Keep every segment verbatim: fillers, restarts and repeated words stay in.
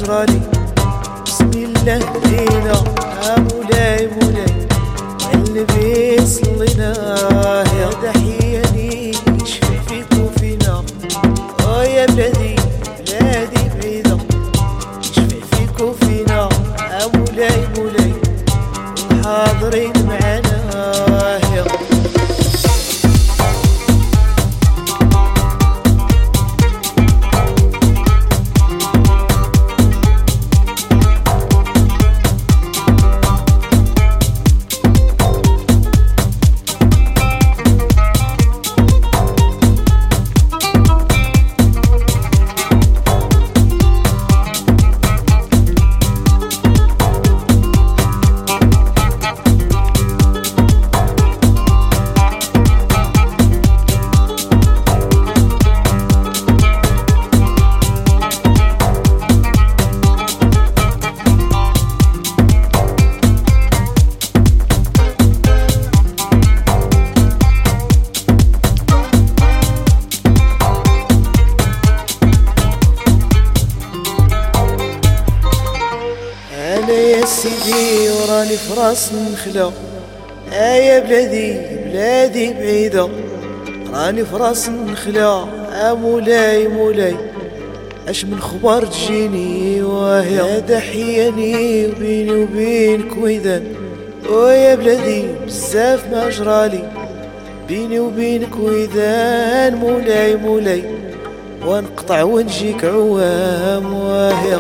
جرالي. بسم الله دينا مولاي مولاي النبي صلينا. يا دحياني يشفي فيك وفينا. اه يا بلادي بلادي بعيدة يشفي فيك وفينا. مولاي مولاي حاضرين معانا. أنا يا سيدي وراني فراس النخلة. آه يا بلادي بلادي بعيدة راني فراس النخلة. آه مولاي مولاي اش من خبر تجيني. وهي يا دحياني بيني وبينك ويدان. ويا بلادي بزاف ما جرالي بيني وبينك ويدان. مولاي مولاي ونقطع ونجيك عوام. وهي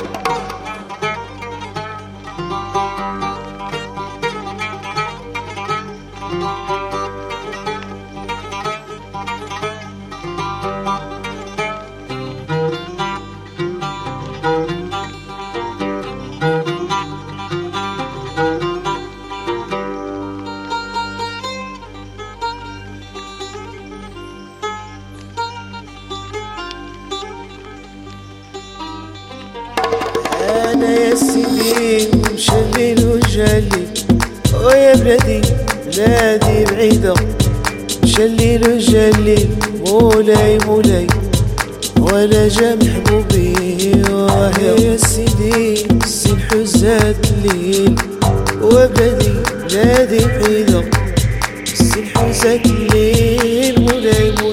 أنا يا سيدي مشلل وجلي. ويا بلادي بلادي بعيدة مشلل وجلي. مولاي مولاي ولا جا محبوبي. وهي يا سيدي السين حزات الليل. وبلادي بلادي بعيدة السين حزات الليل. مولاي مولاي